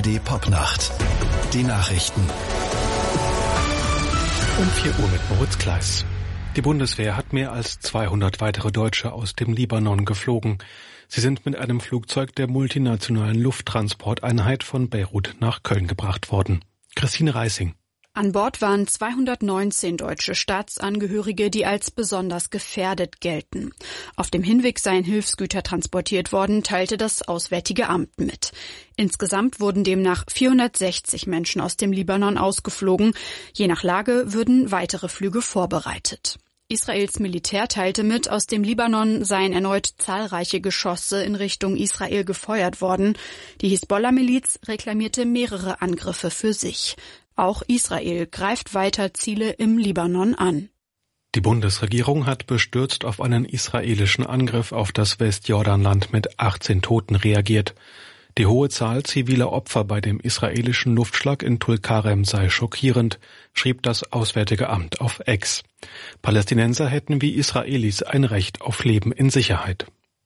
ARD Popnacht. Die Nachrichten. Um 4 Uhr mit Moritz Kleiss. Die Bundeswehr hat mehr als 200 weitere Deutsche aus dem Libanon geflogen. Sie sind mit einem Flugzeug der multinationalen Lufttransporteinheit von Beirut nach Köln gebracht worden. Christine Reissing. An Bord waren 219 deutsche Staatsangehörige, die als besonders gefährdet gelten. Auf dem Hinweg seien Hilfsgüter transportiert worden, teilte das Auswärtige Amt mit. Insgesamt wurden demnach 460 Menschen aus dem Libanon ausgeflogen. Je nach Lage würden weitere Flüge vorbereitet. Israels Militär teilte mit, aus dem Libanon seien erneut zahlreiche Geschosse in Richtung Israel gefeuert worden. Die Hisbollah-Miliz reklamierte mehrere Angriffe für sich. Auch Israel greift weiter Ziele im Libanon an. Die Bundesregierung hat bestürzt auf einen israelischen Angriff auf das Westjordanland mit 18 Toten reagiert. Die hohe Zahl ziviler Opfer bei dem israelischen Luftschlag in Tulkarem sei schockierend, schrieb das Auswärtige Amt auf X. Palästinenser hätten wie Israelis ein Recht auf Leben in Sicherheit.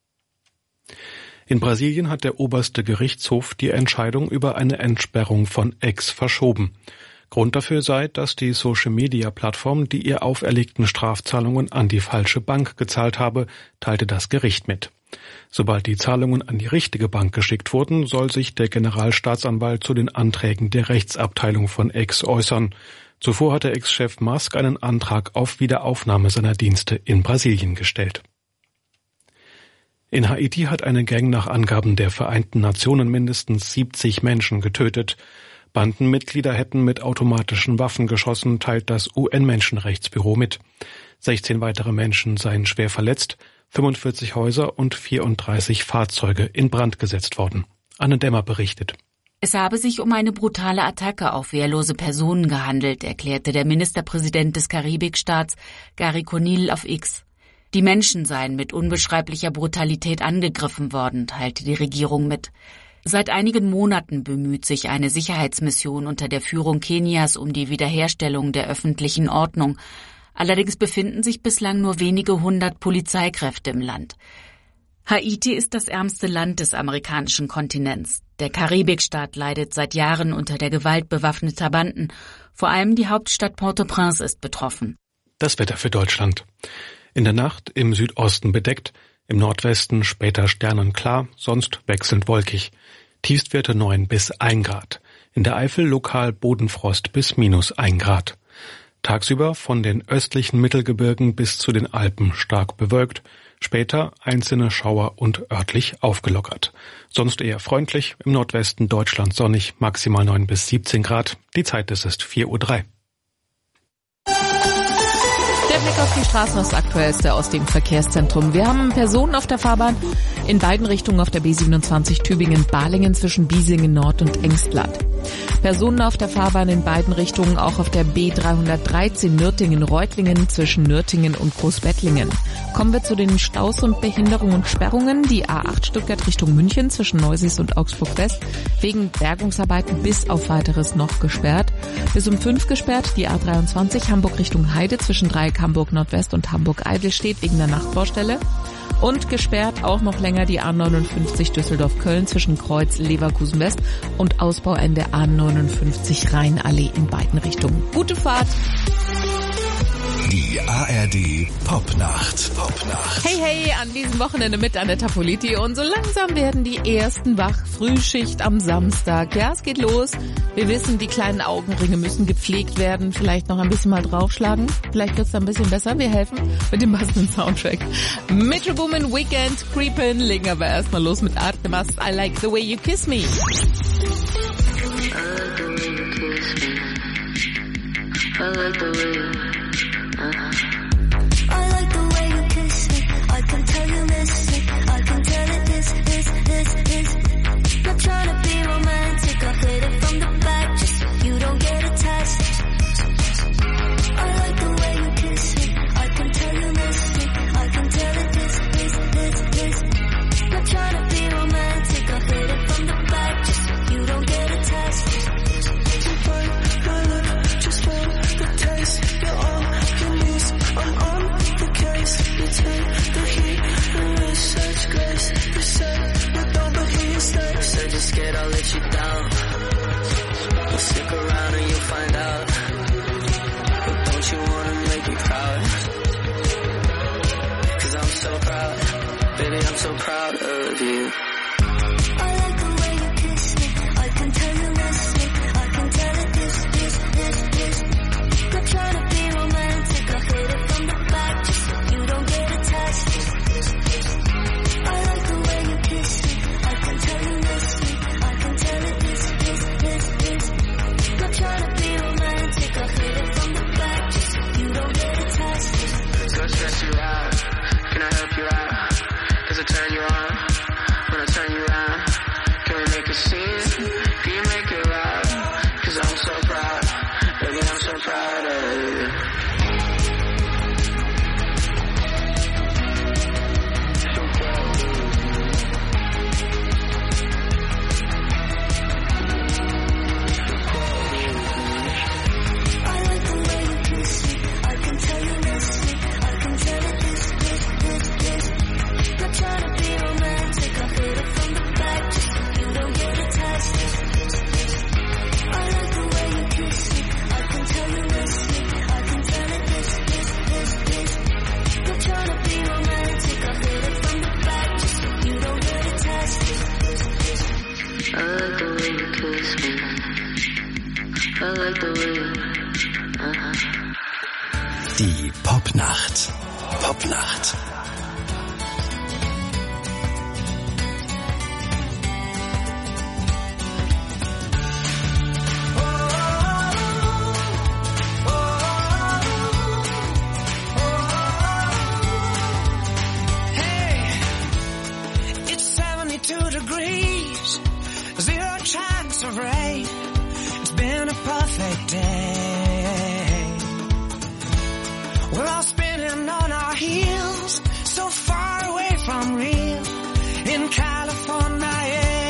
In Brasilien hat der oberste Gerichtshof die Entscheidung über eine Entsperrung von X verschoben. Grund dafür sei, dass die Social-Media-Plattform die ihr auferlegten Strafzahlungen an die falsche Bank gezahlt habe, teilte das Gericht mit. Sobald die Zahlungen an die richtige Bank geschickt wurden, soll sich der Generalstaatsanwalt zu den Anträgen der Rechtsabteilung von X äußern. Zuvor hatte Ex-Chef Musk einen Antrag auf Wiederaufnahme seiner Dienste in Brasilien gestellt. In Haiti hat eine Gang nach Angaben der Vereinten Nationen mindestens 70 Menschen getötet. Bandenmitglieder hätten mit automatischen Waffen geschossen, teilt das UN-Menschenrechtsbüro mit. 16 weitere Menschen seien schwer verletzt, 45 Häuser und 34 Fahrzeuge in Brand gesetzt worden. Anne Dämmer berichtet. Es habe sich um eine brutale Attacke auf wehrlose Personen gehandelt, erklärte der Ministerpräsident des Karibikstaats Gary Conille auf X. Die Menschen seien mit unbeschreiblicher Brutalität angegriffen worden, teilte die Regierung mit. Seit einigen Monaten bemüht sich eine Sicherheitsmission unter der Führung Kenias um die Wiederherstellung der öffentlichen Ordnung. Allerdings befinden sich bislang nur wenige 100 Polizeikräfte im Land. Haiti ist das ärmste Land des amerikanischen Kontinents. Der Karibikstaat leidet seit Jahren unter der Gewalt bewaffneter Banden. Vor allem die Hauptstadt Port-au-Prince ist betroffen. Das Wetter für Deutschland. In der Nacht im Südosten bedeckt, im Nordwesten später sternenklar, sonst wechselnd wolkig. Tiefstwerte 9 bis 1 Grad. In der Eifel lokal Bodenfrost bis -1 Grad. Tagsüber von den östlichen Mittelgebirgen bis zu den Alpen stark bewölkt, später einzelne Schauer und örtlich aufgelockert. Sonst eher freundlich, im Nordwesten Deutschland sonnig, maximal 9 bis 17 Grad. Die Zeit ist 4:03 Uhr. Der Blick auf die Straßen ist aktuellste aus dem Verkehrszentrum. Wir haben Personen auf der Fahrbahn in beiden Richtungen auf der B27 Tübingen-Balingen zwischen Biesingen Nord und Engstladt. Personen auf der Fahrbahn in beiden Richtungen auch auf der B313 Nürtingen-Reutlingen zwischen Nürtingen und Großbettlingen. Kommen wir zu den Staus und Behinderungen und Sperrungen. Die A8 Stuttgart Richtung München zwischen Neusiedl und Augsburg West wegen Bergungsarbeiten bis auf weiteres noch gesperrt. Bis um 5 gesperrt die A23 Hamburg Richtung Heide zwischen Dreieck Hamburg Nordwest und Hamburg Eidelstedt wegen der Nachtbaustelle. Und gesperrt auch noch länger die A59 Düsseldorf-Köln zwischen Kreuz Leverkusen West und Ausbauende A59 Rheinallee in beiden Richtungen. Gute Fahrt! Die ARD Popnacht. Hey, hey, an diesem Wochenende mit Annetta Politi und so langsam werden die ersten wach. Frühschicht am Samstag. Ja, es geht los. Wir wissen, die kleinen Augenringe müssen gepflegt werden. Vielleicht noch ein bisschen mal draufschlagen. Vielleicht wird's dann ein bisschen besser. Wir helfen mit dem passenden Soundtrack. Metro Boomin Weekend Creepin'. Legen aber erstmal los mit Artemas. I like the way you kiss me. I like the way you kiss me. I can tell you miss it. I can tell it is. Not trying to be romantic. I'll hit it from the back just so you don't get attached. I like the way you kiss me. I can tell you miss it. I can tell it is. Not trying to be romantic. I'll hit it from the back just so you don't get attached. Just for the taste, you're all you need. I'm on the case. You take the heat and with such grace. You said you don't, but he stays. Said you're scared I'll let you down. proud of you. I like the way you kiss me. I can tell you miss me. I can tell it this. Not trying to be romantic. I hit it from the back just so you don't get attached. I like the way you kiss me. I can tell you miss me. I can tell it this. Not trying to be romantic. I hit it from the back just so you don't get attached. Go stress you out. Can I help you out? Does it turn you on? When I turn you around, can we make a scene? Can you make it loud? 'Cause I'm so proud. Baby, I'm so proud of you. I like the way you kiss me. I can tell you miss me. I can tell it this. Not trying to be romantic. I hit it from the back just so you don't get attached. I like the way you kiss me. I can tell you miss me. I can tell it this. Not trying to be romantic. I hit it from the back just so you don't get attached. I like the way you kiss me. I like the way you... Die Popnacht. Popnacht. It's 72 degrees, 0 chance of rain. It's been a perfect day. We're all spinning on our heels, so far away from real in California.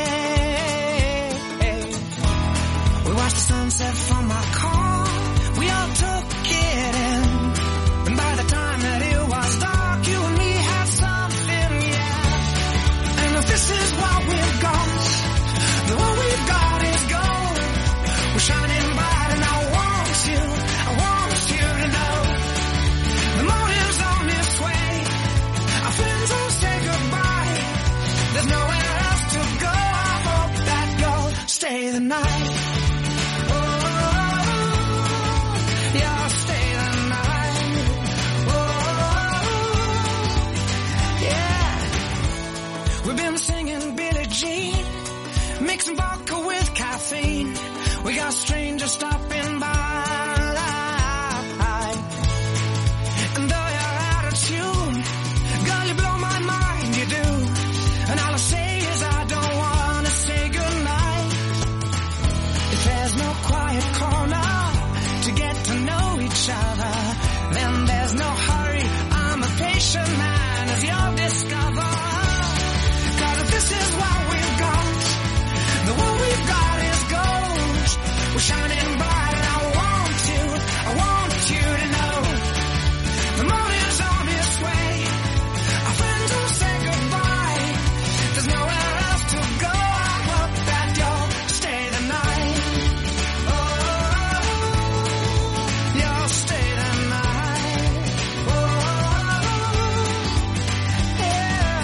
We watched the sunset from our car, we all took it in. And by the time that it was dark, you and me had something, yeah. And if this is what we've got, then what we've got is gold. We're shining bright and I want you to know. The morning's on its way, our friends will say goodbye. There's nowhere else to go, I hope that you'll stay the night. Yeah, stay the night. Yeah. We've been singing Billie Jean, mixing vodka with caffeine. We got strangers stopping by. And though you're out of tune, girl, you blow my mind, you do. And all I say is I don't wanna say goodnight. If there's no quiet corner to get to know each other, then there's no hurry. I'm a patient man, as you'll discover. 'Cause if this is what we've got, then what we've got is gold. We're shining bright and I want you to know. The morning's on its way, our friends will say goodbye. There's nowhere else to go, I hope that you'll stay the night. You'll stay the night. Yeah.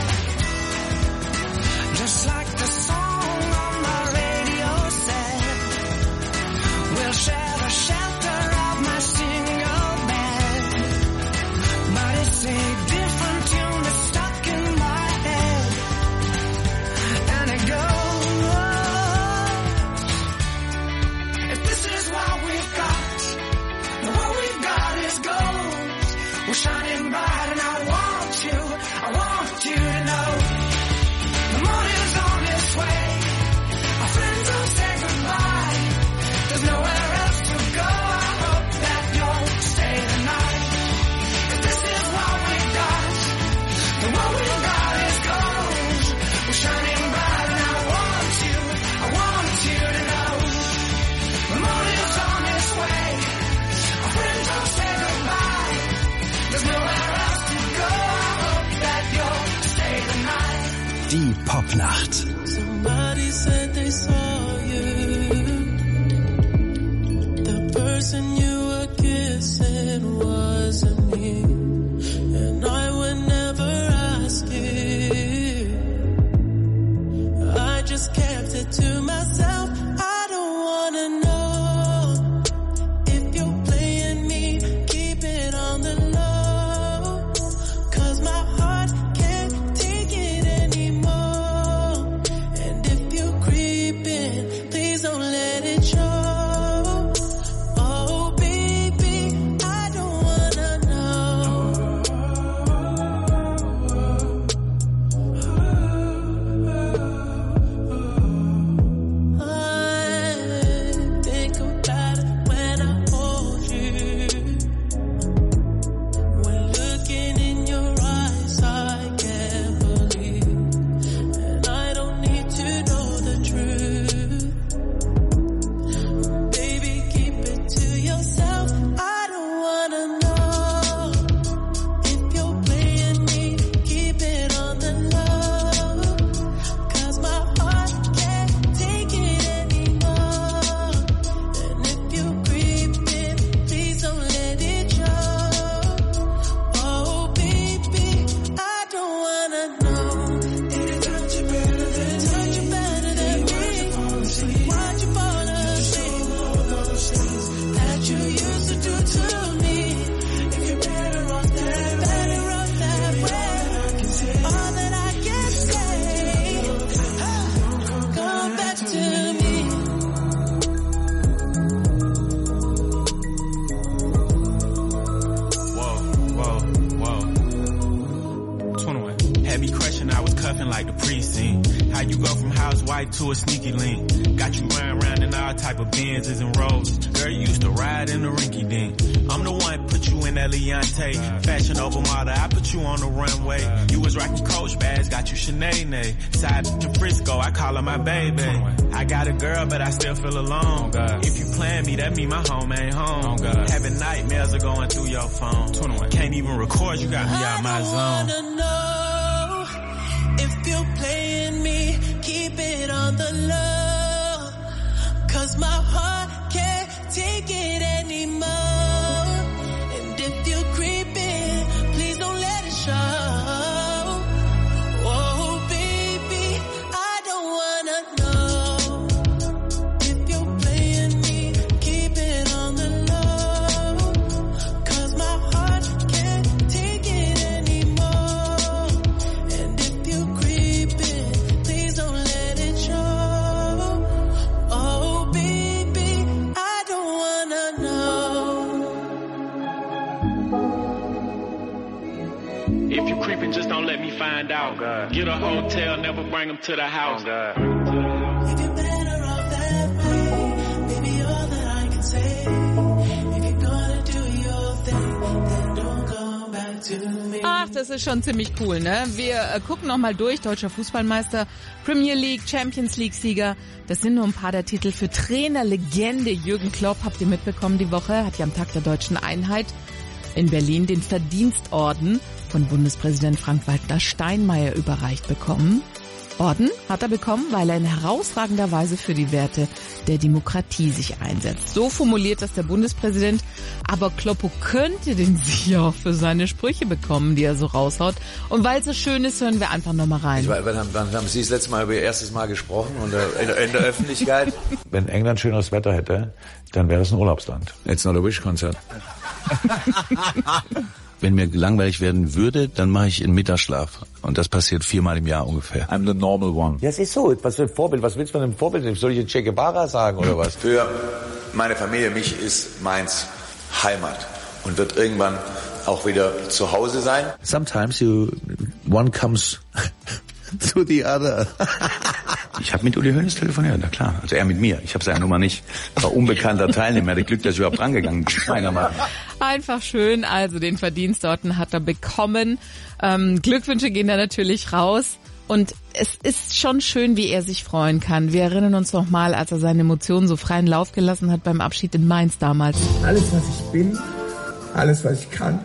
Just like the song on my radio said, we'll share the shelter of my single bed. But it's a different tune that's stuck in my head. And it goes, if this is what we've got, then what we've got is gold. We're shining bright and I want you to know. The morning's on its way, our friends will say goodbye. There's nowhere else to go, I hope that you'll stay the night. 'Cause this is what we've got, and what we've got is gold. We're shining bright and I want you to know. The morning's on its way, our friends will say goodbye. There's nowhere else to go, I hope that you'll stay the night. Die Popnacht. Somebody said they saw you. The person you were kissing wasn't me. And I would never ask you. said to myself, I don't wanna know if you're playing me, keep it on the low, 'cause my heart can't take it anymore. And if you're creeping, please don't let it show. Oh baby, I don't wanna know. I think about it when I hold you. When looking in your eyes, I can't believe. And I don't need to know the truth. Baby, keep it to yourself. I don't wanna know if you're playing me. Keep it on the low, 'cause my heart can't take it anymore. And if you're creeping, please don't let it show. Oh baby, I don't wanna know. Did it touch you better than me? Why'd you fall asleep? All those things that you used to do to me. If you're better off that way, all that I can say, come back to me. Whoa. 21. Had me crushing, I was cuffing like the precinct. How you go from housewife to a sneaky link? Got you riding around in all type of Benzes and Rolls. Girl, you used to ride in the rinky dink. I'm the one put you in that Leontay. Fashion over model, I put you on the runway. You was rocking Coach bags, got you Sinead. Side to Frisco, I call her my baby. I got a girl, but I still feel alone. If you plan me, that mean my home ain't home. Having nightmares are going through your phone. Can't even record, you got me out my zone. I don't wanna know if you're playing me. Keep it on the low, 'cause my heart can't take it anymore. And if you're creeping, please don't let it show. Oh baby, I don't wanna know if you're playing me. Keep it on the low, 'cause my heart can't take it anymore. And if you're creeping, please don't let it show. Oh baby, I don't wanna know. If you creeping, just don't let me find out. Get a hotel, never bring them to the house. If you're better off that way, baby, all that I can say. If you're gonna do your thing, then don't come back to me. Ach, das ist schon ziemlich cool, ne? Wir gucken nochmal durch. Deutscher Fußballmeister, Premier League, Champions League Sieger. Das sind nur ein paar der Titel für Trainerlegende Jürgen Klopp. Habt ihr mitbekommen die Woche? Hat ja am Tag der Deutschen Einheit in Berlin den Verdienstorden von Bundespräsident Frank-Walter Steinmeier überreicht bekommen. Orden hat er bekommen, weil er in herausragender Weise für die Werte der Demokratie sich einsetzt. So formuliert das der Bundespräsident. Aber Kloppo könnte den Sieger auch für seine Sprüche bekommen, die er so raushaut. Und weil es so schön ist, hören wir einfach nochmal rein. Wann haben Sie das letzte Mal über Ihr erstes Mal gesprochen und in der Öffentlichkeit? Wenn England schöneres Wetter hätte, dann wäre es ein Urlaubsland. It's not a wish-Konzert. Wenn mir langweilig werden würde, dann mache ich einen Mittagsschlaf. Und das passiert 4-mal im Jahr ungefähr. I'm the normal one. Ja, es ist so. Was für ein Vorbild? Was willst du von einem Vorbild? Soll ich jetzt Che Guevara sagen oder was? Für meine Familie, mich ist Mainz Heimat und wird irgendwann auch wieder zu Hause sein. Sometimes one comes to the other. Ich habe mit Uli Hoeneß telefoniert, na klar. Also er mit mir. Ich habe seine Nummer nicht. War unbekannter Teilnehmer. Er hatte Glück, dass ich überhaupt rangegangen bin. Meiner Meinung nach. Einfach schön. Also den Verdienstorden hat er bekommen. Glückwünsche gehen da natürlich raus. Und es ist schon schön, wie er sich freuen kann. Wir erinnern uns noch mal, als er seine Emotionen so freien Lauf gelassen hat beim Abschied in Mainz damals. Alles, was ich bin, alles, was ich kann,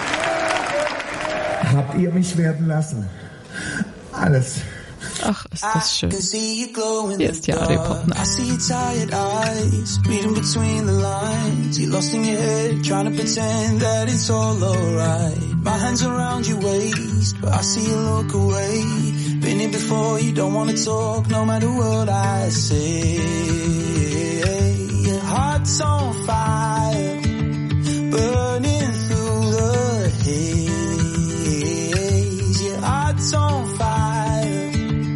habt ihr mich werden lassen. Alles. Ach, ist das schön. Hier ist ja Radio Popnacht. I see your tired eyes, reading between the lines. You're lost in your head, trying to pretend that it's all alright. My hands around your waist, but I see you look away. Been here before, you don't wanna talk, no matter what I say. Your heart's on fire, burning through the haze. Your heart's on fire.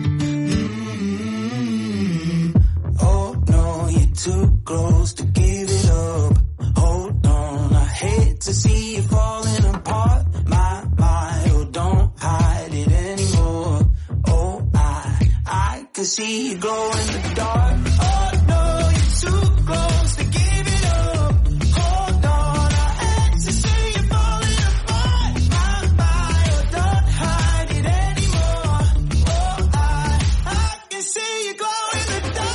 Oh no, you're too close to give it up. Hold on, I hate to see you falling apart. My, oh, don't hide it anymore. Oh, I can see you glow in the dark. Oh no, you're too close to give it up. Hold on, I hate to see you falling apart. My, oh, don't hide it anymore. Oh, I can see you glow in the dark.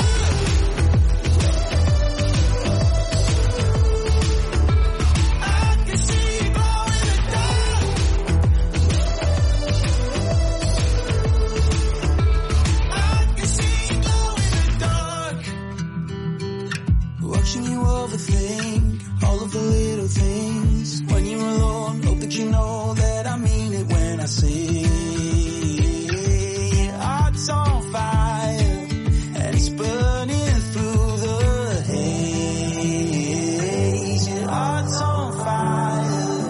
Watching you overthink all of the little things. When you're alone, hope that you know that I mean it when I say your heart's on fire and it's burning through the haze. Your heart's on fire.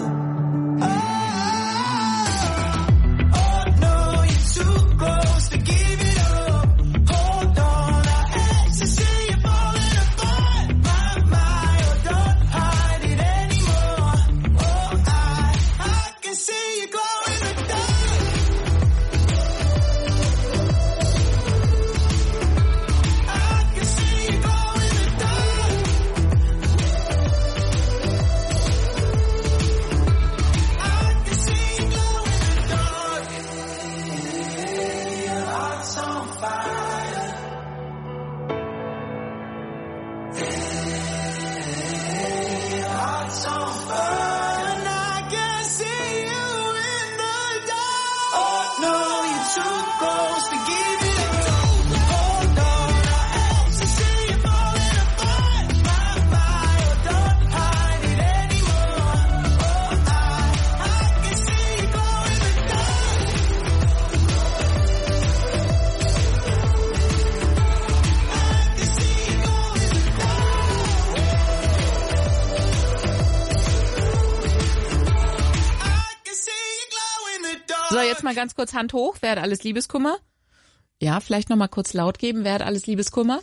Oh no, you're too close to give it up. Hold on, I hate to see you falling apart. My, oh, don't hide it anymore. Oh, I can see you glow in the dark. I can see you glow in the dark. I can see you glow in the dark. Your heart's on fire. Your heart's on fire, and I can see you in the dark. Oh no, you're too close to give it up. Hold on, I hate to see you falling apart. My, oh, don't hide it anymore. Oh, I can see you glow in the dark. I can see you glow in the dark. So, jetzt mal ganz kurz Hand hoch. Wer hat alles Liebeskummer? Ja, vielleicht noch mal kurz laut geben. Wer hat alles Liebeskummer?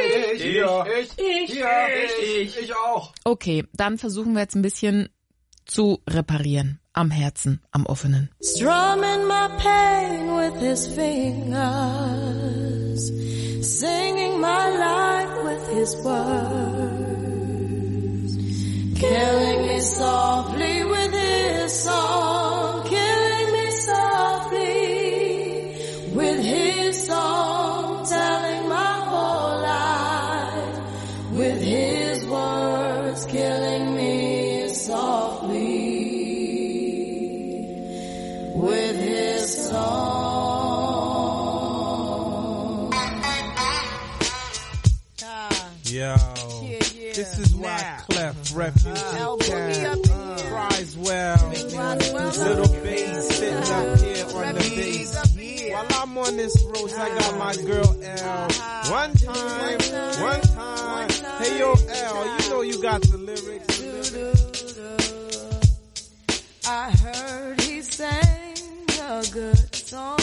Ich auch. Okay, dann versuchen wir jetzt ein bisschen zu reparieren. Am Herzen, am offenen. Strumming my pain with his fingers, singing my life with his words, killing me softly with his song, killing me softly with his song, telling my whole life with his words, killing me softly with his song. Yo, this is why Clef, Refugee Cat, Criswell, Little Bass sitting up here on the bass. While I'm on this road, I got my girl L. One time. Hey yo L, you know you got the lyrics. I heard he sang a good song.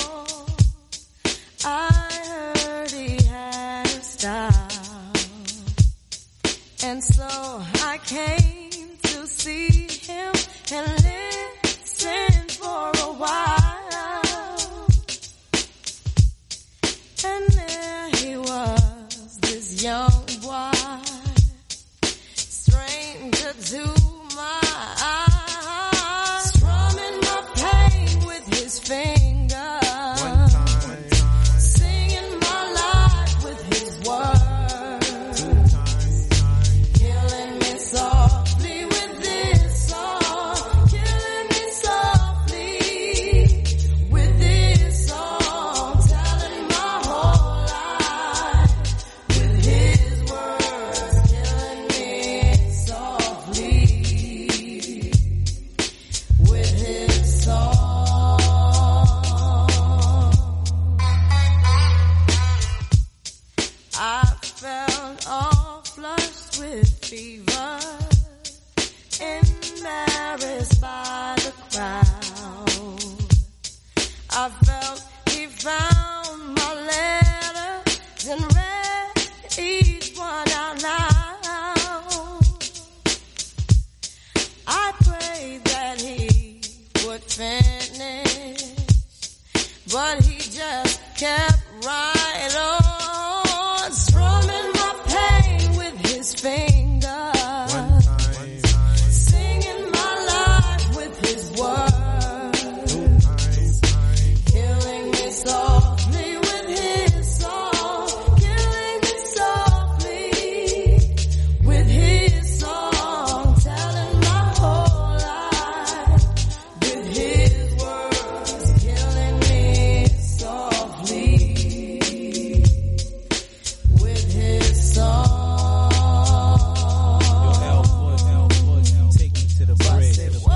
I heard he had a style. And so I came to see him and listen for a while. And there he was, this young boy, stranger to my eyes, strumming my pain with his fingers, singing my life with his words, killing me softly with this song, killing me softly with this song, telling my whole life with his felt all flushed with fever, embarrassed by the crowd. I felt he found my letters and read each one out loud. I prayed that he would finish, but he just kept right on, strumming my pain with his fingers, singing my life with his words, killing me softly with his song, killing me softly with his song, telling my whole life with his words, killing me softly with his song. Take me to the bridge.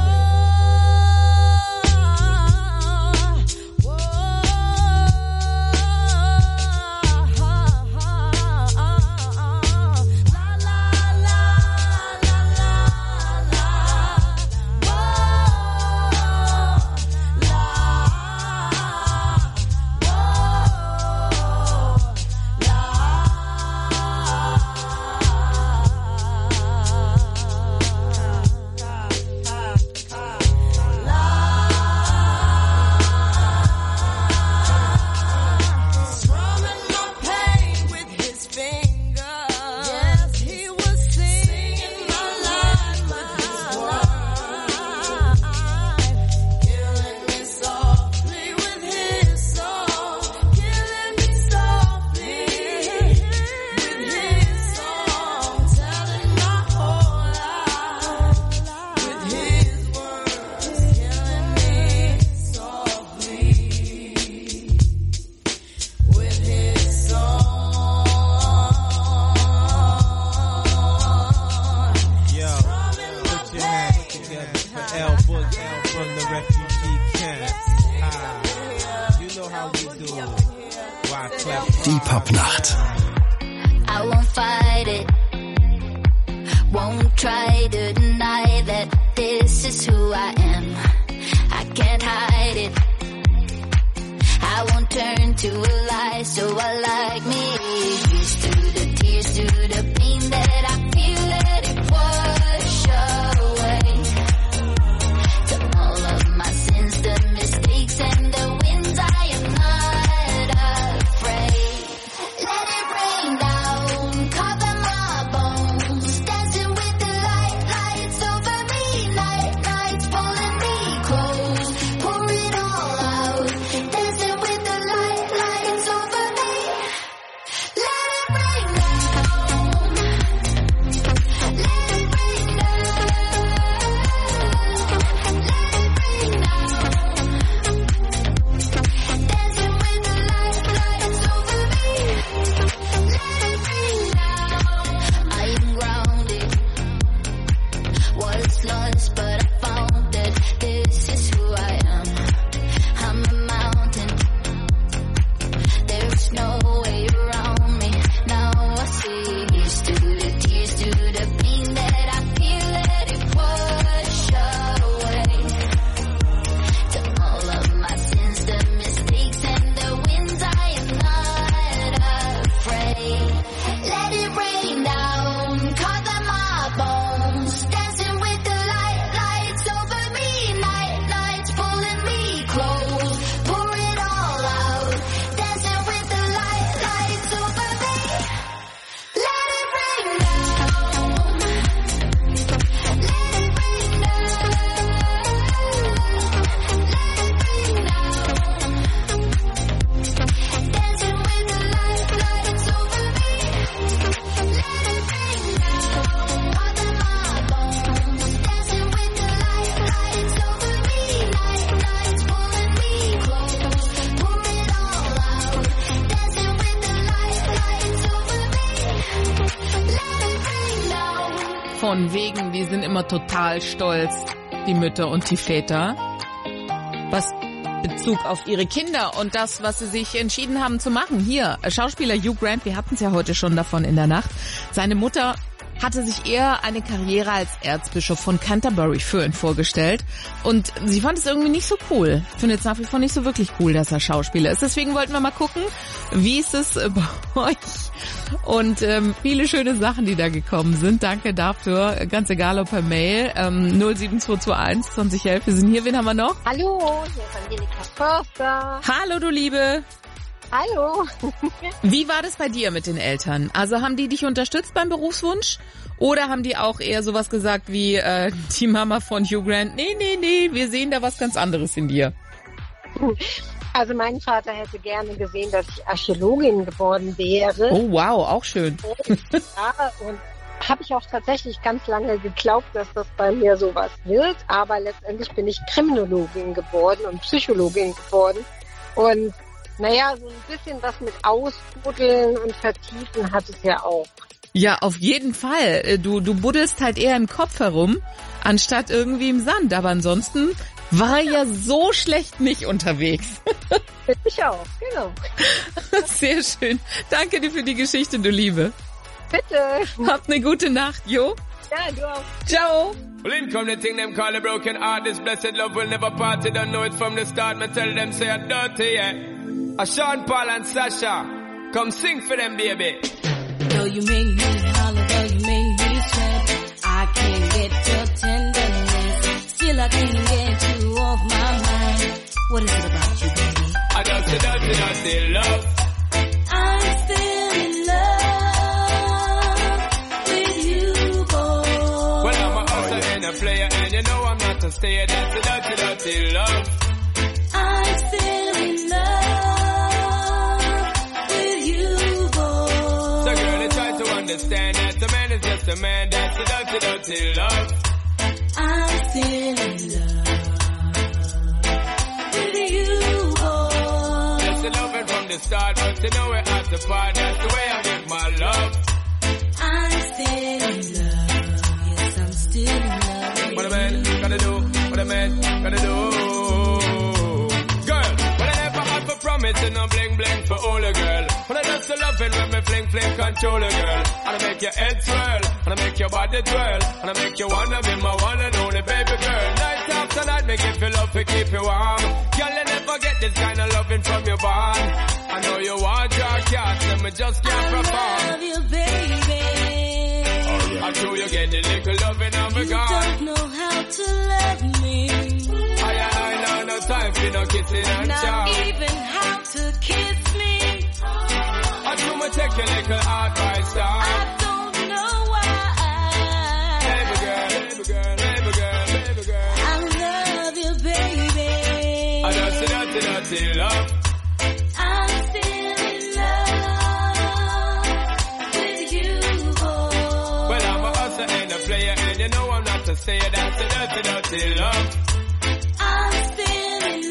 Strumming my pain with his fingers. Yes, he was singing my life with his words, killing me softly with his song, killing me softly with his song, telling my whole life with his words, killing me softly with his song. Yo, put your hands together for L Book from the refugee camp. You know how we do. Wyclef. Die Popnacht. I won't fight it, won't try to deny that this is who I am. I can't hide it, I won't turn to a lie, so I like me. Used to the tears, to the pain that I feel, let it wash away. To all of my sins, the mistakes and the wins, I am not afraid. Let it rain down, cover my bones, dancing with the lights over me, nights pulling me close, pour it all out, dancing with the lights over me. Let it rain down, let it rain down, let it rain down, dancing with the lights over me. Let it rain down. I am grounded, was lost but I found it. This is who I am. I'm a mountain, there's no way around me. Now I see. Used to the tears, to the pain that I feel, let it wash away. To all of my sins, the mistakes and the wins, I am not afraid. Let it rain down, cover my bones, dancing with the lights over me, nights pulling me close, pour it all out, dancing with the lights over me. Let it rain down, let it rain down, let it rain down, dancing with the lights over me. Let it rain down, cover my bones, dancing with the lights over me, nights pulling me close, pour it all out, dancing with the lights over me. Let it rain down. Von wegen, wir sind immer total stolz, die Mütter und die Väter. Was Bezug auf ihre Kinder und das, was sie sich entschieden haben zu machen. Hier, Schauspieler Hugh Grant, wir hatten es ja heute schon davon in der Nacht. Seine Mutter hatte sich eher eine Karriere als Erzbischof von Canterbury für ihn vorgestellt. Und sie fand es irgendwie nicht so cool. Findet es nach wie vor nicht so wirklich cool, dass er Schauspieler ist. Deswegen wollten wir mal gucken, wie ist es bei euch? Und viele schöne Sachen, die da gekommen sind. Danke dafür. Ganz egal, ob per Mail. 07221 2011. Wir sind hier. Wen haben wir noch? Hallo, hier ist Angelika Förster. Hallo, du Liebe. Hallo. Wie war das bei dir mit den Eltern? Also haben die dich unterstützt beim Berufswunsch? Oder haben die auch eher sowas gesagt wie die Mama von Hugh Grant? Nee, wir sehen da was ganz anderes in dir. Also mein Vater hätte gerne gesehen, dass ich Archäologin geworden wäre. Oh wow, auch schön. Ja, und habe ich auch tatsächlich ganz lange geglaubt, dass das bei mir sowas wird. Aber letztendlich bin ich Kriminologin geworden und Psychologin geworden. Und naja, so ein bisschen was mit Ausbuddeln und Vertiefen hat es ja auch. Ja, auf jeden Fall. Du buddelst halt eher im Kopf herum, anstatt irgendwie im Sand. Aber ansonsten war ja so schlecht nicht unterwegs. Ich auch, genau. Sehr schön. Danke dir für die Geschichte, du Liebe. Bitte. Habt eine gute Nacht, jo? Ja, du auch. Ciao. Well, in come the thing them call a broken heart. This blessed love will never part. They don't know it from the start. Me tell them say I'm dirty, yeah. Sean Paul and Sasha, come sing for them, baby. Though you make me holler, though you make me sweat, I can't get your tenderness. Still I can't get you off my mind. What is it about you, baby? I just say dirty love. I'm still in love with you, boy. Well, I'm a hustler and a player, and you know I'm not a stayer. That's a dirty love. I'm still in love. Understand that a man is just a man, that's a dirty love. I'm still in love with you, boy. Just a loving from the start, but you know we're at the part, that's the way I give my love. I'm still in love, yes, I'm still in love. What a man gotta do, what a man gotta do. Girl, well I never had for promise and no bling bling for all a girl. When I just loving when me fling control a girl. And I make your head swirl, and I make your body twirl, and I make you wanna be my one and only baby girl. Night after night, me give you love to keep you warm. Girl, you never get this kind of loving from your bond. I know you want your cat, and me just can't perform. I love you, baby. I'm sure you get the little loving of a You God. don't know how to love me. I know no time for no kissing and chow. Not even how to kiss me. I do me take your little advice down. I don't know why. Baby girl. I love you, baby. I just dirty love. I'm still in love with you, boy. Well, I'm a hustler and a player, and you know I'm not a stayer. That's a dirty love. I'm still in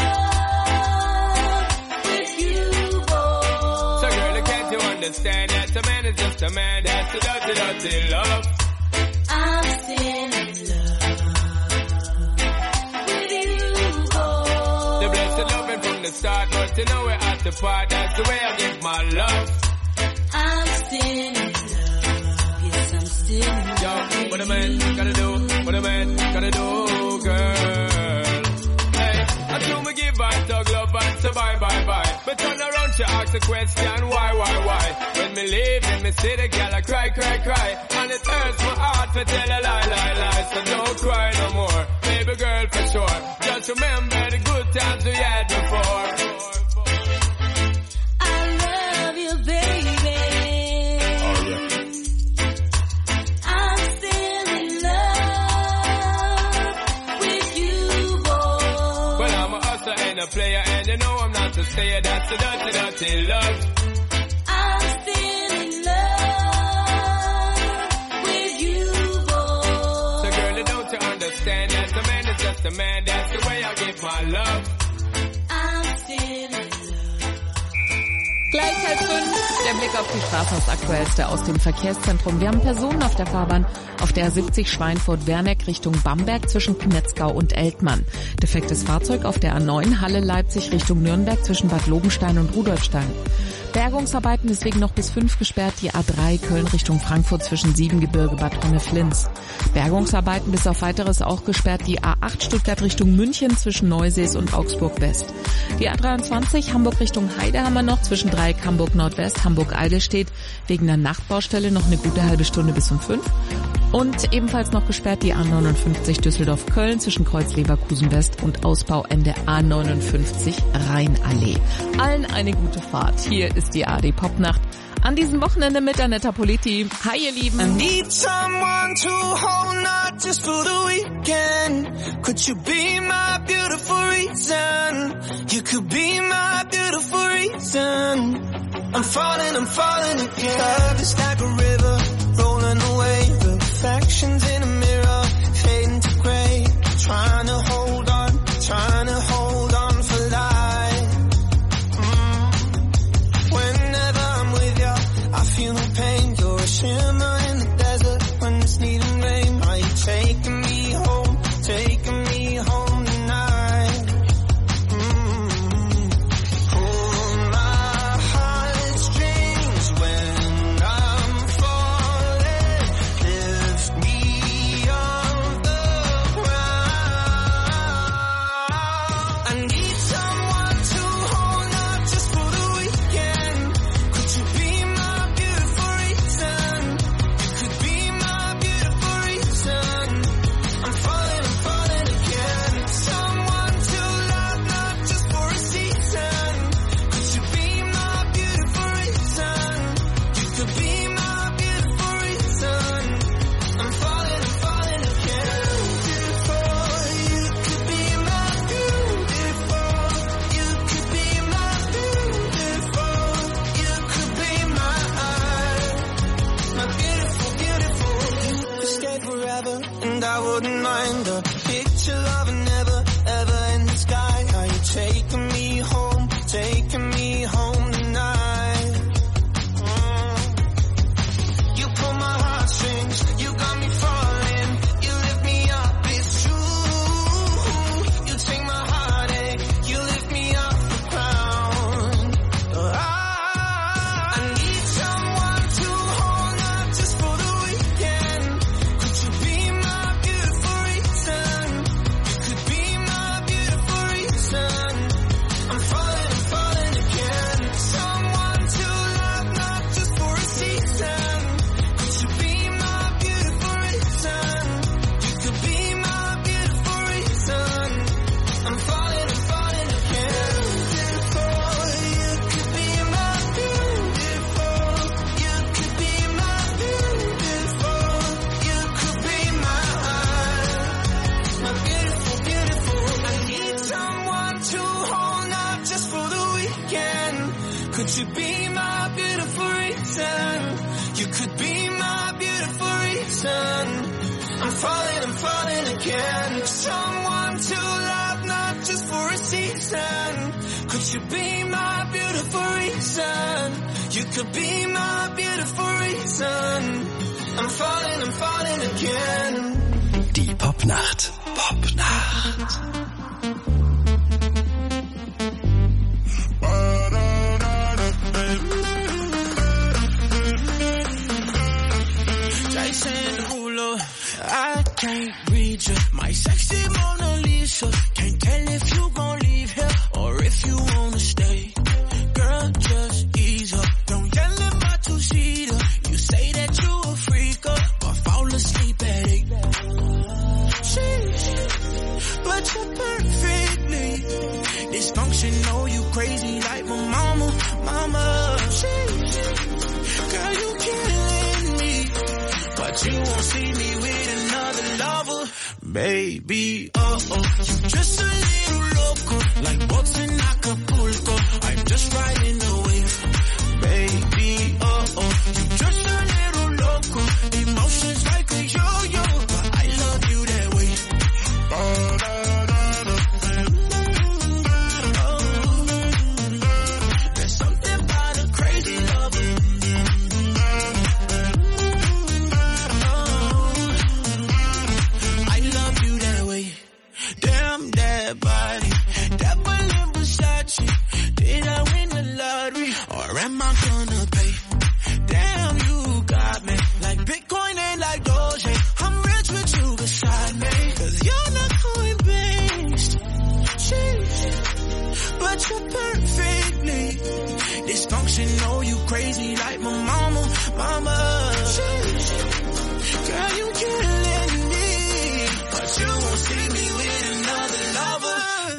love with you, boy. So girl, can't you understand that a man is just a man? That's a dirty love. I'm still in love with you, boy. The blessed loving from the start, but you know we're at the part. That's the way I give my love. I'm still in love. Yes, I'm still in love. Yo, what a man gotta do, what a man gotta do, girl. I do me give and tug love and say bye. But turn around, she ask the question, why? When me leave in me city, girl, I cry. And it hurts my heart to tell a lie. So don't cry no more, baby girl, for sure. Just remember the good times we had before. I love you, baby. I'm still in love with you, boy. Well, I'm a hustler and a player, and you know I'm not a stayer. That's a dirty love. I'm still in love with you, boy. So girl, don't you understand that a man is just a man? That's the way I give my love. I'm still in love. Gleich Der Blick auf die Straße, das Aktuellste aus dem Verkehrszentrum. Wir haben Personen auf der Fahrbahn auf der 70 Schweinfurt-Werneck Richtung Bamberg zwischen Knetzgau und Eltmann. Defektes Fahrzeug auf der A9 Halle-Leipzig Richtung Nürnberg zwischen Bad Lobenstein und Rudolfstein. Bergungsarbeiten deswegen noch bis 5 gesperrt, die A3 Köln Richtung Frankfurt zwischen Siebengebirge, Bad Honneflins. Bergungsarbeiten bis auf Weiteres auch gesperrt, die A8 Stuttgart Richtung München zwischen Neusees und Augsburg West. Die A23 Hamburg Richtung Heide haben wir noch zwischen Dreieck Hamburg Nordwest, Hamburg Eidelstedt wegen der Nachtbaustelle noch eine gute halbe Stunde bis um 5. Und ebenfalls noch gesperrt die A59 Düsseldorf-Köln zwischen Kreuz Leverkusen West und Ausbauende A59 Rheinallee. Allen eine gute Fahrt. Hier ist die AD Popnacht an diesem Wochenende mit Annetta Politi. Hi ihr Lieben. I need someone to hold, not just for the weekend. Could you be my beautiful reason? You could be my beautiful reason. I'm falling again. Love is like a river, rolling away. Reflections in a mirror, fading to grey. Trying to hold on for life. Whenever I'm with you, I feel no pain. You're a shimmer in the desert when it's needing rain. Are you taking me home tonight? Pull my heartstrings when I'm falling. Lift me off the ground. I need someone to hold, not just for the weekend. Could you be my beautiful reason? You could be my beautiful reason. I'm falling again. Someone to love, not just for a season. Could you be my beautiful reason? You could be my beautiful reason. I'm falling again. You could be my beautiful. You could be my beautiful. You could be my beautiful. You could stay forever, and I wouldn't mind the picture of an ever in the sky. Are you taking me home tonight? You pull my heartstrings, you got me falling. You lift me up, it's true. You take my heartache, you lift me off the ground. I need someone to hold, not just for the weekend. Could you be my beautiful reason? You could be my beautiful reason. I'm falling again. Someone to love, not just for a season. Could you be my beautiful reason? You could be my beautiful reason. I'm falling again. You could be my beautiful. You could be my beautiful. You could be my beautiful. I need someone to hold, not just for the weekend. Could you be my beautiful reason? You could be my beautiful reason. I'm falling again. Someone to love, not just for a season. Could you be my beautiful reason? You could be my beautiful reason. I'm falling again. Die Popnacht. Jason Derulo, I can't read you. My sexy Mona Lisa. Can't tell if you gon' leave here or if you wanna stay. Girl, just ease up. Don't yell at my two-seater. You say that you a freaker, but fall asleep at 8. But you're perfectly dysfunctional. You crazy like my mama. Girl, you killing me, but you won't see me with another lover, baby. You just a little loco, like boats in Acapulco. I'm just riding the wave, baby. You just a little loco, emotions like a yo-yo, but I love you that way. There's something about a crazy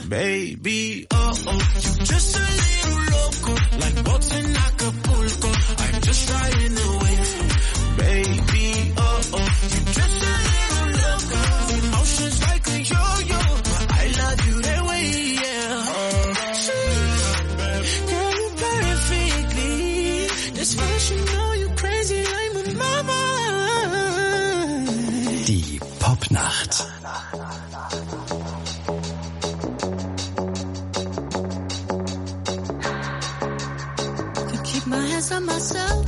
Baby, oh, oh, you just a little loco, like boats in Acapulco. I'm just riding away from you. Baby, oh, oh, you just a little loco. Emotions like a yo-yo, but I love you that way, yeah. Girl, you perfectly. That's why you know you crazy like my mama. Die Popnacht. My hands on myself.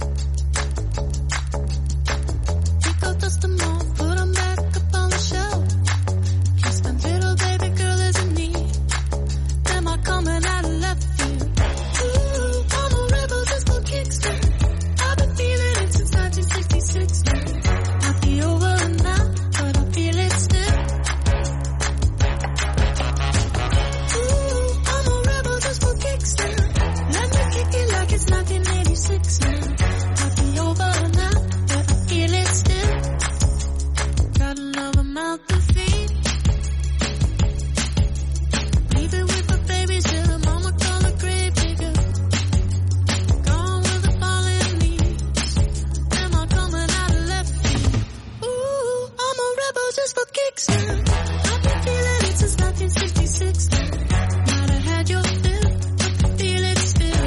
Pick up, dust them off, put them back up on the shelf. Kiss my little baby girl is in need. Am I coming out of left field? Ooh, I'm a rebel just for kicks. I've been feeling it since 1966. Might be over now, but I feel it still. Ooh, I'm a rebel just for kicks. Let me kick it like it's 1986 now. Might be over now, but I feel it still. Got another mouth to feed. Leave it with my babies till the mama call a grave digger. Gone with the fallen leaves. Am I coming out of left field? Ooh, I'm a rebel just for kicks now. I've been feeling it since 1966 now. Might have had your fill, but I feel it still.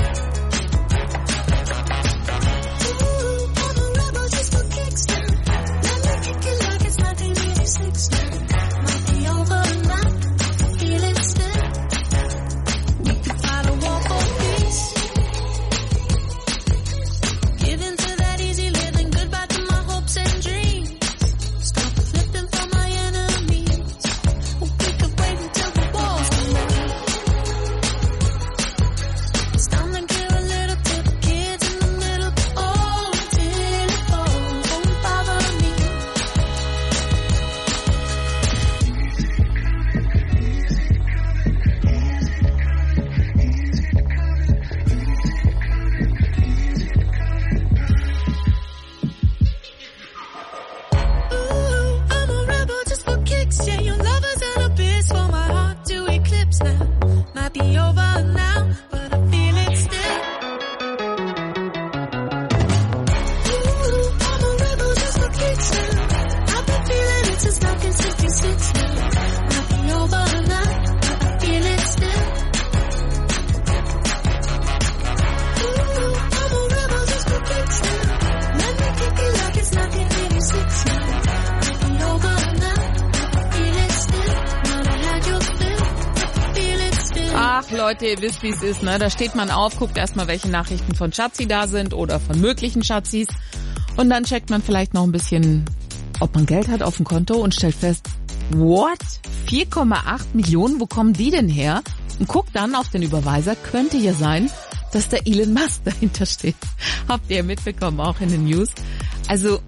Leute, ihr wisst, wie es ist, ne? Da steht man auf, guckt erstmal, welche Nachrichten von Schatzi da sind oder von möglichen Schatzis. Und dann checkt man vielleicht noch ein bisschen, ob man Geld hat auf dem Konto und stellt fest, what? 4,8 Millionen, wo kommen die denn her? Und guckt dann auf den Überweiser, könnte ja sein, dass der Elon Musk dahinter steht. Habt ihr mitbekommen, auch in den News. Also,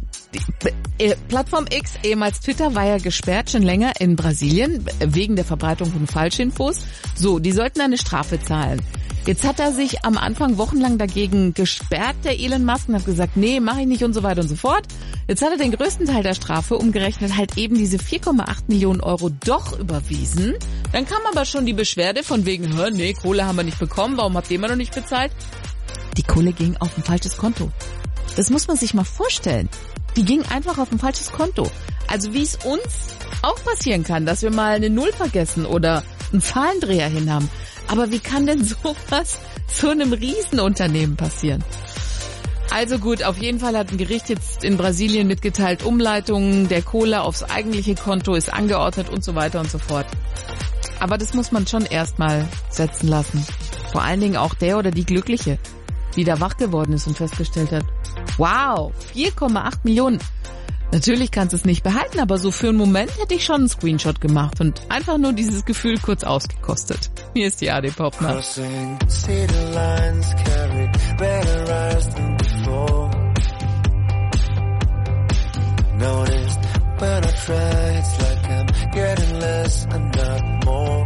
die Plattform X, ehemals Twitter, war ja gesperrt schon länger in Brasilien wegen der Verbreitung von Falschinfos. So, die sollten eine Strafe zahlen. Jetzt hat er sich am Anfang wochenlang dagegen gesperrt, der Elon Musk, und hat gesagt, nee, mache ich nicht und so weiter und so fort. Jetzt hat er den größten Teil der Strafe, umgerechnet halt eben diese 4,8 Millionen Euro doch überwiesen. Dann kam aber schon die Beschwerde von wegen, nee, Kohle haben wir nicht bekommen, warum habt ihr immer noch nicht bezahlt? Die Kohle ging auf ein falsches Konto. Das muss man sich mal vorstellen. Die ging einfach auf ein falsches Konto. Also wie es uns auch passieren kann, dass wir mal eine Null vergessen oder einen Zahlendreher hin haben. Aber wie kann denn sowas so einem Riesenunternehmen passieren? Also gut, auf jeden Fall hat ein Gericht jetzt in Brasilien mitgeteilt, Umleitung der Kohle aufs eigentliche Konto ist angeordnet und so weiter und so fort. Aber das muss man schon erstmal setzen lassen. Vor allen Dingen auch der oder die Glückliche, die da wach geworden ist und festgestellt hat, wow, 4,8 Millionen. Natürlich kannst du es nicht behalten, aber so für einen Moment hätte ich schon einen Screenshot gemacht und einfach nur dieses Gefühl kurz ausgekostet. Hier ist die AD Popnacht. Crossing city lines, carry better eyes than before. Noticed when I try, it's like I'm getting less and not more.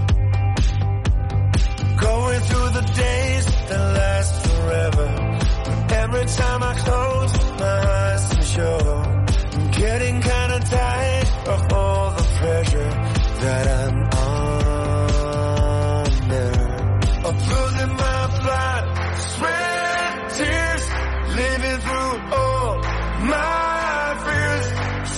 Going through the days that last forever. Every time I close my eyes to show, I'm getting kinda tired of all the pressure that I'm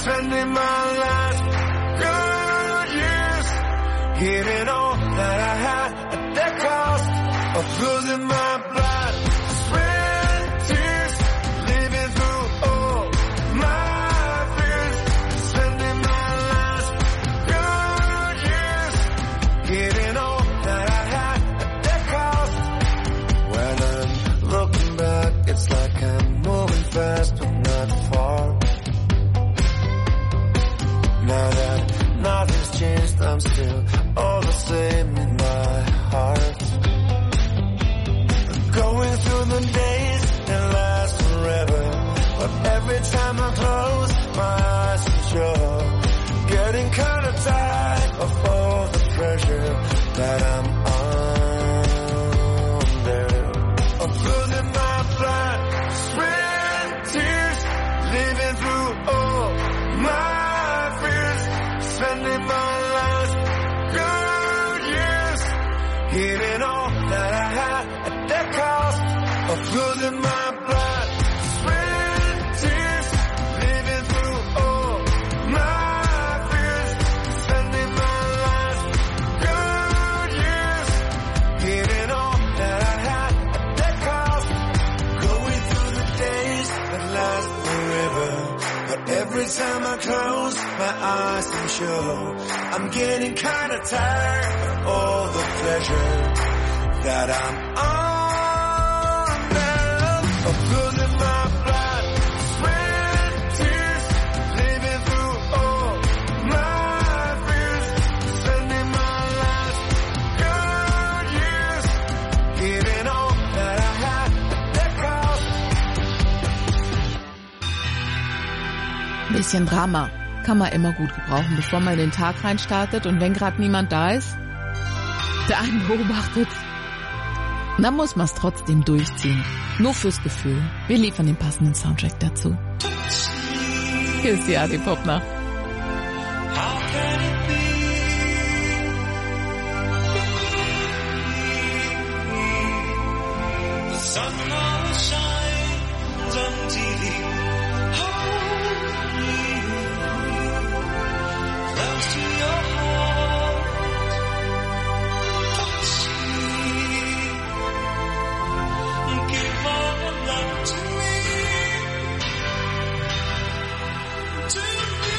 spending my last good years giving all that I had at the cost of losing my blood, sweat, tears, living through all my fears, spending my last good years giving all that I had at the cost. When I'm looking back, it's like I'm moving fast but not far. Now that nothing's changed, I'm still all the same in my heart. Going through the days that last forever, but every time I close my eyes I'm sure getting kinda tired of all the pressure that I'm under, of losing my blood, sweat, tears, living through all my fears, spending my last good years giving all that I had at the cost of losing my blood, sweat, tears, living through all my fears, spending my last good years giving all that I had at the cost, going through the days that last forever, but every time I close my eyes I'm sure I'm getting kinda tired of all the pleasure that I'm under, of losing my blood, sweat, tears, living through all my fears, spending my last good years giving all that I had at the cost. Ein bisschen Drama kann man immer gut gebrauchen, bevor man in den Tag reinstartet und wenn gerade niemand da ist, der einen beobachtet, dann muss man es trotzdem durchziehen. Nur fürs Gefühl. Wir liefern den passenden Soundtrack dazu. Hier ist die AD Popnacht. The sun always shines on TV. Hold me close to your heart. Touch me. Give all your love to me. To me.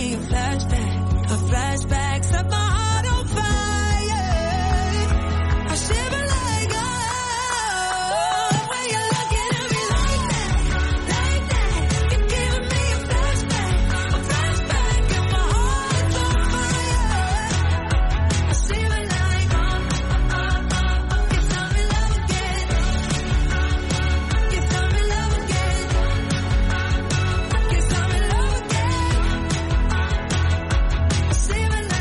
me a flashback, set my heart on fire. I shiver like when you're looking at me like that. You're giving me a flashback, and my heart's on fire. I shiver like you found me love again. You found me love again. You found me love again. I shiver like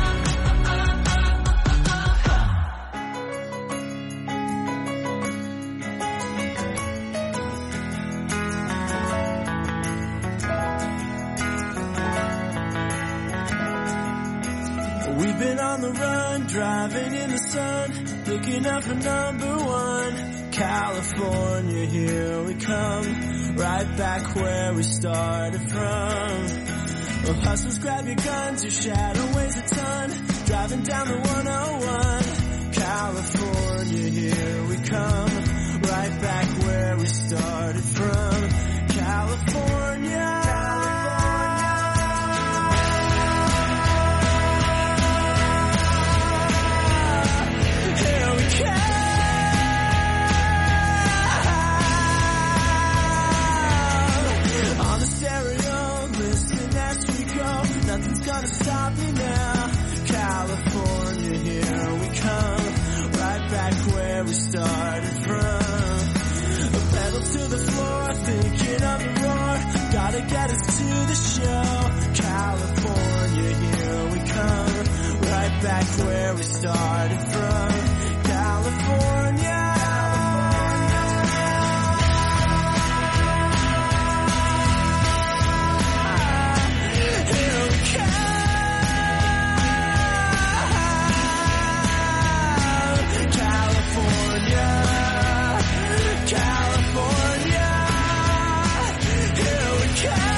We've been on the run, driving in the sun, looking out for number one. California, here we come, right back where we started from. Well, hustlers, grab your guns, your shadow weighs a ton, driving down the 101. California, here we come, right back where we started from. California. Here we come. On the stereo, listen as we go. Nothing's gonna stop me now. California, here we come. Right back where we started from. A pedal to the floor, thinking of the roar. Gotta get us to the show. California, here we come. Right back where we started from. California. Here we come. California. California. Here we come.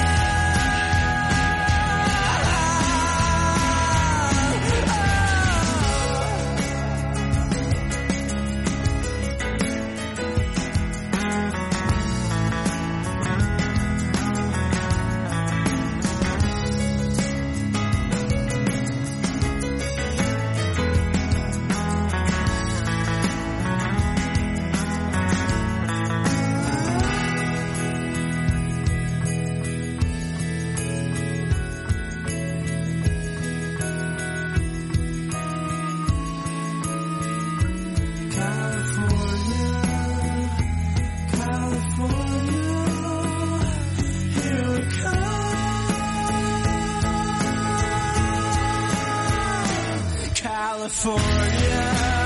California,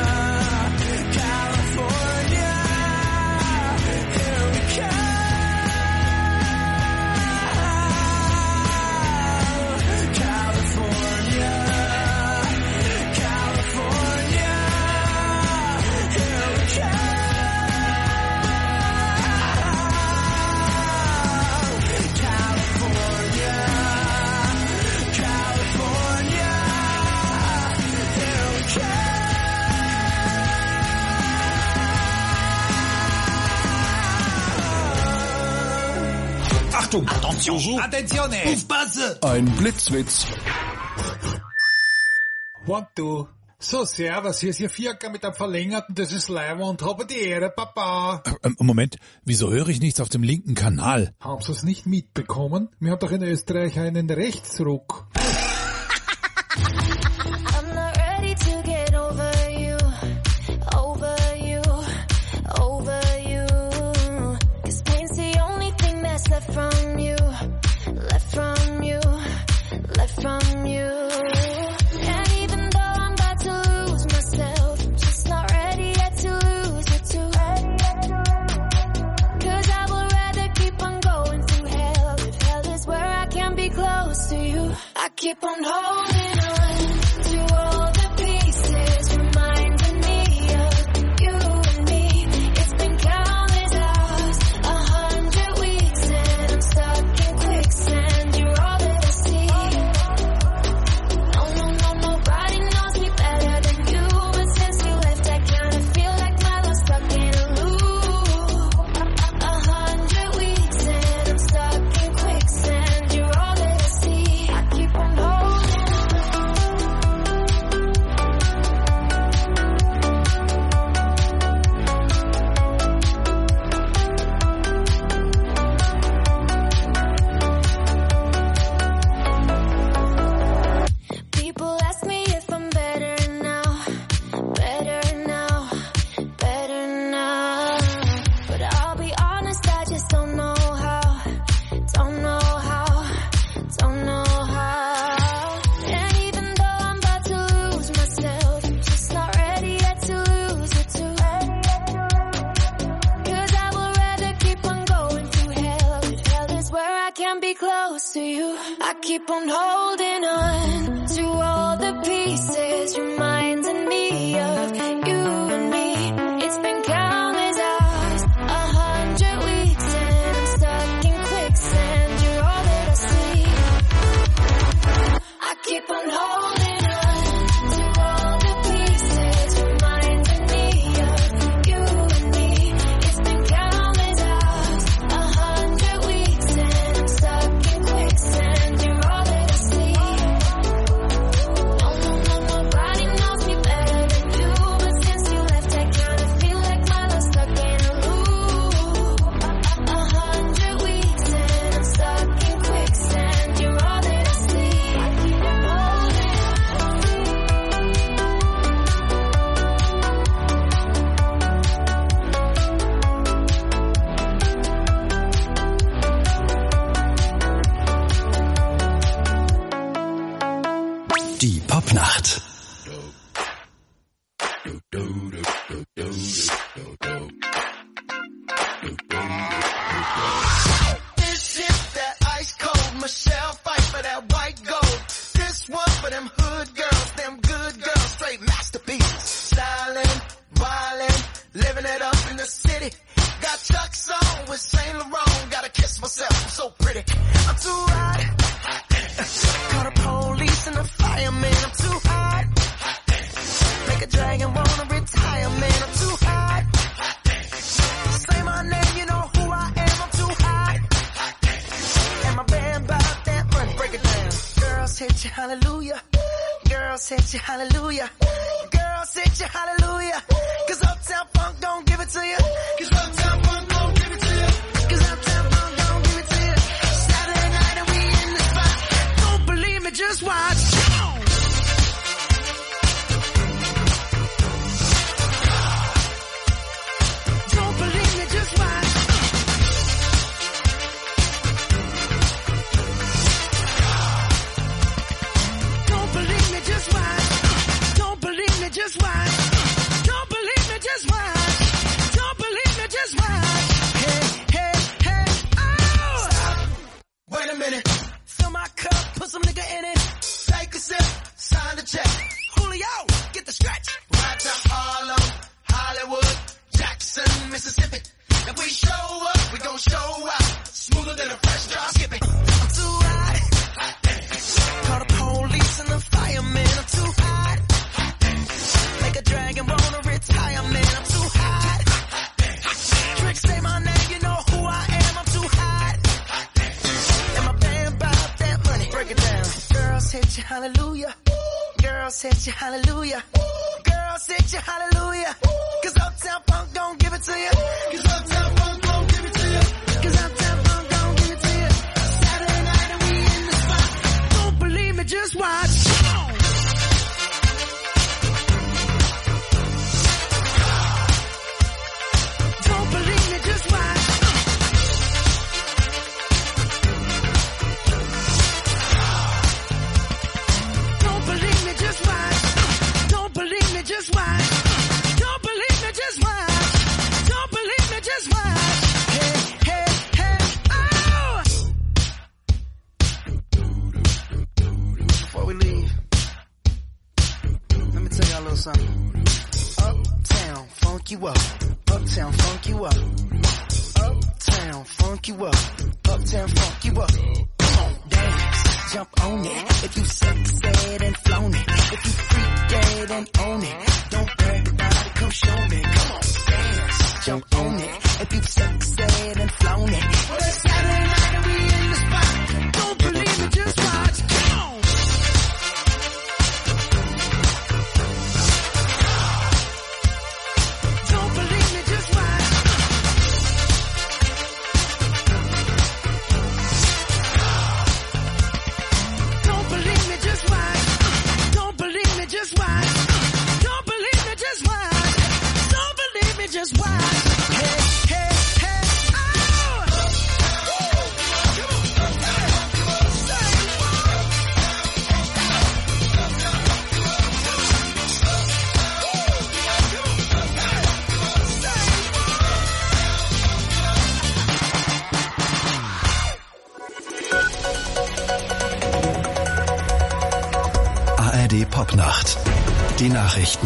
California, here we come. California, California, here we come. California, California. Achtung, Attention, Attenzione! Aufpasse! Ein Blitzwitz. 1, 2. So, servus, hier ist Ihr Vierker mit einem verlängerten, das ist Leihwand. Habe die Ehre, Papa. Moment, wieso höre ich nichts auf dem linken Kanal? Haben Sie es nicht mitbekommen? Wir haben doch in Österreich einen Rechtsruck. I'm not ready to get over you, over you, over you. 'Cause pain's the only thing that's left from you, left from you, left from you. And even though I'm about to lose myself, I'm just not ready yet to lose you too. 'Cause I would rather keep on going through hell, if hell is where I can be close to you. I keep on holding on to all the pieces, reminding me of you and me. It's been countless hours, 100 weeks, and I'm stuck in quicksand. You're all that I see. No, nobody knows me better than you. But since you left, I kinda feel like my love's stuck in a loop. 100 weeks, and I'm stuck in quicksand. You're all that I see. I keep keep on holding on to all the pieces, reminding me of you and me. It's been countless hours, 100 weeks, and I'm stuck in quicksand. You're all that I see. I keep on holding on to all the pieces, reminding me of you and me. It's been countless hours, 100 weeks, and I'm stuck in quicksand. You're all that I see. Nobody knows me better than you, but since you left, I kinda feel like my love's stuck in a loop. 100 weeks, and I'm stuck in quicksand. You're all that I see. I keep on holding Die Popnacht. This is that ice cold Michelle fight for that white gold. This one for them hood girls, them good girls, straight masterpieces. Styling, wildin', living it up in the city. Got Chuck's on with Saint Laurent. Gotta kiss myself, I'm so pretty. I'm too hot. Call the police and the fireman. I'm too hot. Make a dragon wanna retire, man. I'm too hot. Say my name, you know who I am. I'm too hot. And my band bought that money. Break it down. Girls hit you, hallelujah. Girls hit you, hallelujah. Girls hit you, hallelujah. Cause Uptown Funk don't give it to you. Cause Uptown Funk don't give it to you. Cause Uptown Funk don't give it to you. Saturday night and we in the spot. Don't believe me, just watch. Don't believe me, just watch. Don't believe me, just watch. Don't believe me, just watch. Don't believe me, just watch. Don't believe me, just watch. Hey, hey, hey, oh! Stop. Wait a minute. Fill my cup, put some nigga in it. Take a sip, sign the check. Julio, get the stretch. Right to Harlem, Hollywood, Jackson, Mississippi. If we show up, we gon' show out. Smoother than a fresh drop. Skip it. I'm too hot. Call the police and the fireman. I'm too hot. Make a dragon wanna retire, man. I'm too hot. Tricks say my name, you know who I am. I'm too hot. And my band bought that money. Break it down. Girls hit you, hallelujah. Girls hit you, hallelujah. Girls hit you, hallelujah. Cause Uptown Funk don't give it to you. Cause Uptown Funk don't give it to you. Cause Uptown Funk don't give it to you. Saturday night and we in the spot. Don't believe me, just watch. Don't believe me, just watch. Don't believe me, just watch. Don't believe me, just watch. Don't believe me, just watch. Don't believe me, just watch. Hey, hey, hey, oh! Before we leave, let me tell y'all a little something. Uptown, funk you up. Uptown, funk you up. Uptown, funk you up. Uptown, funk you up. Come on, dance, jump on it. If you sexed and flown it. If you freaked dead and own it. Don't brag about it, come show me. Come on, dance, jump on it. If you sexed and flown it. Well, it's Saturday night and we in the spot. Don't believe me, just watch. Come on. Don't believe me, just watch. Don't believe me, just watch. Don't believe me, just watch. Don't ARD Popnacht. Die Nachrichten.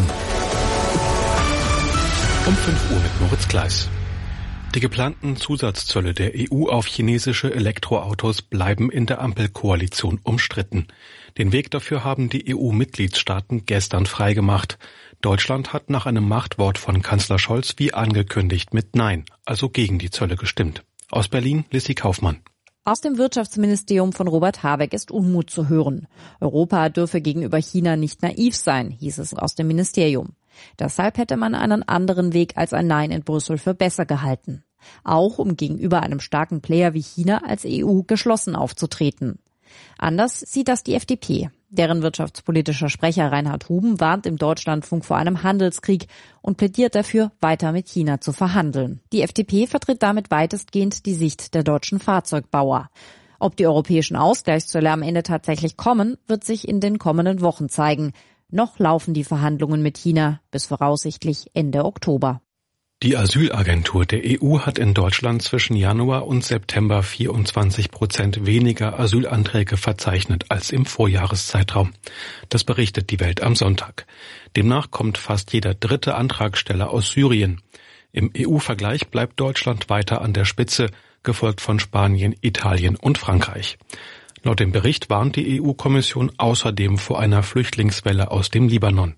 Um 5 Uhr mit Moritz Gleis. Die geplanten Zusatzzölle der EU auf chinesische Elektroautos bleiben in der Ampelkoalition umstritten. Den Weg dafür haben die EU-Mitgliedstaaten gestern freigemacht. Deutschland hat nach einem Machtwort von Kanzler Scholz wie angekündigt mit Nein, also gegen die Zölle gestimmt. Aus Berlin, Lissy Kaufmann. Aus dem Wirtschaftsministerium von Robert Habeck ist Unmut zu hören. Europa dürfe gegenüber China nicht naiv sein, hieß es aus dem Ministerium. Deshalb hätte man einen anderen Weg als ein Nein in Brüssel für besser gehalten. Auch um gegenüber einem starken Player wie China als EU geschlossen aufzutreten. Anders sieht das die FDP. Deren wirtschaftspolitischer Sprecher Reinhard Huben warnt im Deutschlandfunk vor einem Handelskrieg und plädiert dafür, weiter mit China zu verhandeln. Die FDP vertritt damit weitestgehend die Sicht der deutschen Fahrzeugbauer. Ob die europäischen Ausgleichszölle am Ende tatsächlich kommen, wird sich in den kommenden Wochen zeigen. Noch laufen die Verhandlungen mit China bis voraussichtlich Ende Oktober. Die Asylagentur der EU hat in Deutschland zwischen Januar und September 24% weniger Asylanträge verzeichnet als im Vorjahreszeitraum. Das berichtet die Welt am Sonntag. Demnach kommt fast jeder dritte Antragsteller aus Syrien. Im EU-Vergleich bleibt Deutschland weiter an der Spitze, gefolgt von Spanien, Italien und Frankreich. Laut dem Bericht warnt die EU-Kommission außerdem vor einer Flüchtlingswelle aus dem Libanon.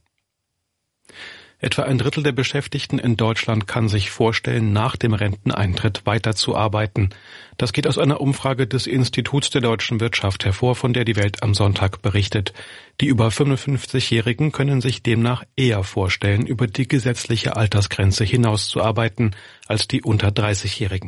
Etwa ein Drittel der Beschäftigten in Deutschland kann sich vorstellen, nach dem Renteneintritt weiterzuarbeiten. Das geht aus einer Umfrage des Instituts der deutschen Wirtschaft hervor, von der die Welt am Sonntag berichtet. Die über 55-Jährigen können sich demnach eher vorstellen, über die gesetzliche Altersgrenze hinauszuarbeiten, als die unter 30-Jährigen.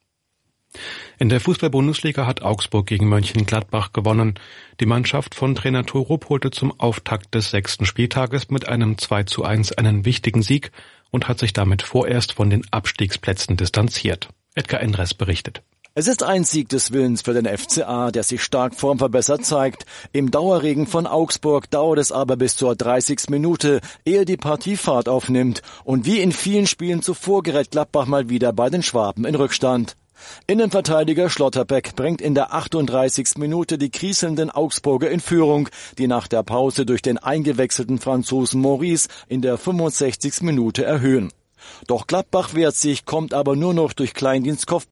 In der Fußball-Bundesliga hat Augsburg gegen Mönchengladbach gewonnen. Die Mannschaft von Trainer Torup holte zum Auftakt des 6. Spieltages mit einem 2:1 einen wichtigen Sieg und hat sich damit vorerst von den Abstiegsplätzen distanziert. Edgar Endres berichtet. Es ist ein Sieg des Willens für den FCA, der sich stark formverbessert zeigt. Im Dauerregen von Augsburg dauert es aber bis zur 30. Minute, ehe die Partie Fahrt aufnimmt. Und wie in vielen Spielen zuvor gerät Gladbach mal wieder bei den Schwaben in Rückstand. Innenverteidiger Schlotterbeck bringt in der 38. Minute die kriselnden Augsburger in Führung, die nach der Pause durch den eingewechselten Franzosen Maurice in der 65. Minute erhöhen. Doch Gladbach wehrt sich, kommt aber nur noch durch Kleindienst